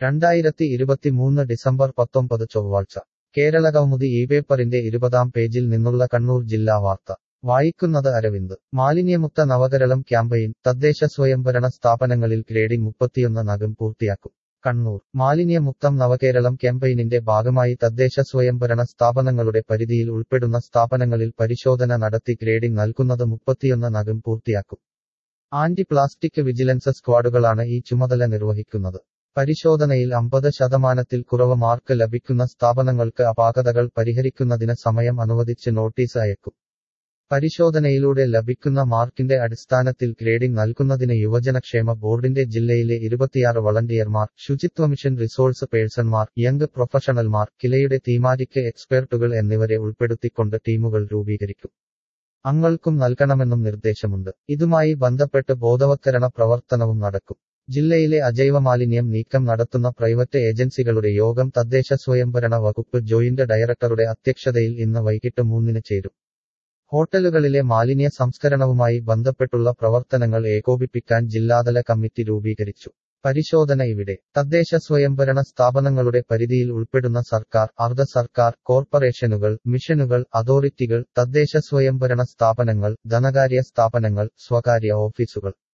2023 December 19 ചൊവ്വാഴ്ച കേരളകൗമുദി ഈ പേപ്പറിന്റെ 20-ാം പേജിൽ നിന്നുള്ള കണ്ണൂർ ജില്ലാ വാർത്ത വായിക്കുന്നത് അരവിന്ദ്. മാലിന്യമുക്ത നവകേരളം ക്യാമ്പയിൻ തദ്ദേശ സ്വയംഭരണ സ്ഥാപനങ്ങളിൽ ഗ്രേഡിംഗ് 31 പൂർത്തിയാക്കും. കണ്ണൂർ മാലിന്യമുക്തം നവകേരളം ക്യാമ്പയിനിന്റെ ഭാഗമായി തദ്ദേശ സ്വയംഭരണ സ്ഥാപനങ്ങളുടെ പരിധിയിൽ ഉൾപ്പെടുന്ന സ്ഥാപനങ്ങളിൽ പരിശോധന നടത്തി ഗ്രേഡിംഗ് നൽകുന്നത് 31 പൂർത്തിയാക്കും. ആന്റി പ്ലാസ്റ്റിക് വിജിലൻസ് സ്ക്വാഡുകളാണ് ഈ ചുമതല നിർവഹിക്കുന്നത്. പരിശോധനയിൽ 50% കുറവ് മാർക്ക് ലഭിക്കുന്ന സ്ഥാപനങ്ങൾക്ക് അപാകതകൾ പരിഹരിക്കുന്നതിന് സമയം അനുവദിച്ച് നോട്ടീസ് അയക്കും. പരിശോധനയിലൂടെ ലഭിക്കുന്ന മാർക്കിന്റെ അടിസ്ഥാനത്തിൽ ഗ്രേഡിംഗ് നൽകുന്നതിന് യുവജനക്ഷേമ ബോർഡിന്റെ ജില്ലയിലെ 26 വളണ്ടിയർമാർ, ശുചിത്വമിഷൻ റിസോഴ്സ് പേഴ്സൺമാർ, യങ് പ്രൊഫഷണൽമാർ, കിലയുടെ തീമാറ്റിക് എക്സ്പെർട്ടുകൾ എന്നിവരെ ഉൾപ്പെടുത്തിക്കൊണ്ട് ടീമുകൾ രൂപീകരിക്കും. അംഗങ്ങൾക്കും നൽകണമെന്നും നിർദ്ദേശമുണ്ട്. ഇതുമായി ബന്ധപ്പെട്ട് ബോധവത്കരണ പ്രവർത്തനവും നടക്കും. ജില്ലയിലെ അജൈവമാലിന്യം നീക്കം നടത്തുന്ന പ്രൈവറ്റ് ഏജൻസികളുടെ യോഗം തദ്ദേശ സ്വയംഭരണ വകുപ്പ് ജോയിന്റ് ഡയറക്ടറുടെ അധ്യക്ഷതയിൽ ഇന്ന് വൈകിട്ട് 3-ന് ചേരും. ഹോട്ടലുകളിലെ മാലിന്യ സംസ്കരണവുമായി ബന്ധപ്പെട്ടുള്ള പ്രവർത്തനങ്ങൾ ഏകോപിപ്പിക്കാൻ ജില്ലാതല കമ്മിറ്റി രൂപീകരിച്ചു. പരിശോധന ഇവിടെ തദ്ദേശ സ്വയംഭരണ സ്ഥാപനങ്ങളുടെ പരിധിയിൽ ഉൾപ്പെടുന്ന സർക്കാർ, അർദ്ധ സർക്കാർ, കോർപ്പറേഷനുകൾ, മിഷനുകൾ, അതോറിറ്റികൾ, തദ്ദേശ സ്വയംഭരണ സ്ഥാപനങ്ങൾ, ധനകാര്യ സ്ഥാപനങ്ങൾ, സ്വകാര്യ ഓഫീസുകൾ